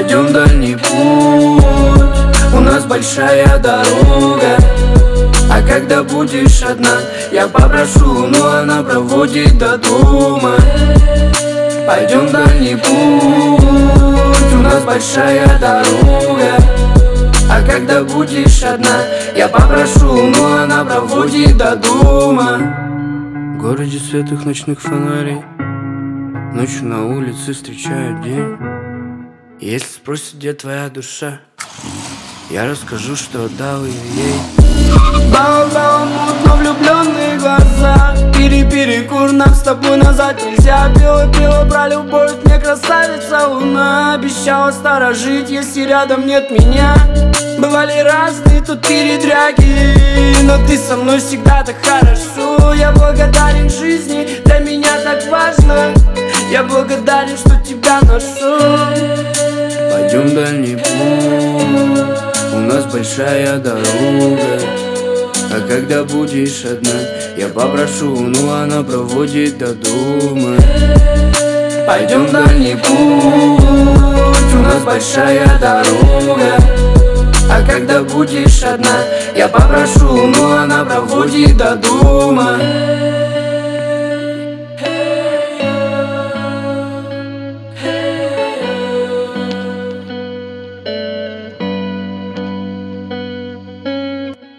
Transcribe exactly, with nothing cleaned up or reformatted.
Пойдем дальний путь, у нас большая дорога. А когда будешь одна, я попрошу, но она проводит до дома. Пойдем дальний путь, у нас большая дорога. А когда будешь одна, я попрошу, но она проводит до дома. В городе светлых ночных фонарей, ночью на улице встречают день. Если спросят, где твоя душа, я расскажу, что отдал ее ей. Бау-бау, мутно влюбленные глаза. Пири-перекур, нам с тобой назад нельзя. Пиво-пиво про любовь, мне красавица луна обещала сторожить, если рядом нет меня. Бывали разные тут передряги, но ты со мной всегда так хорошо. Я благодарен жизни, для меня так важно. Я благодарен, что тебя нашел. Пойдем дальний путь, у нас большая дорога. А когда будешь одна, я попрошу, но она проводит до дома. Пойдем дальний путь, у нас большая дорога. А когда будешь одна, я попрошу, но она проводит до дома.